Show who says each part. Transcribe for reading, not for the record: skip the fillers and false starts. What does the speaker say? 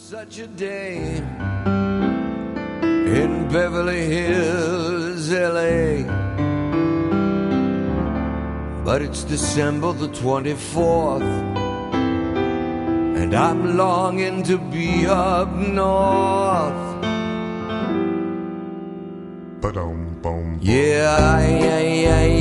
Speaker 1: such a day in Beverly Hills, LA. But it's December the 24th, and I'm longing to be up north.
Speaker 2: Ba-dum, boom.
Speaker 1: Yeah,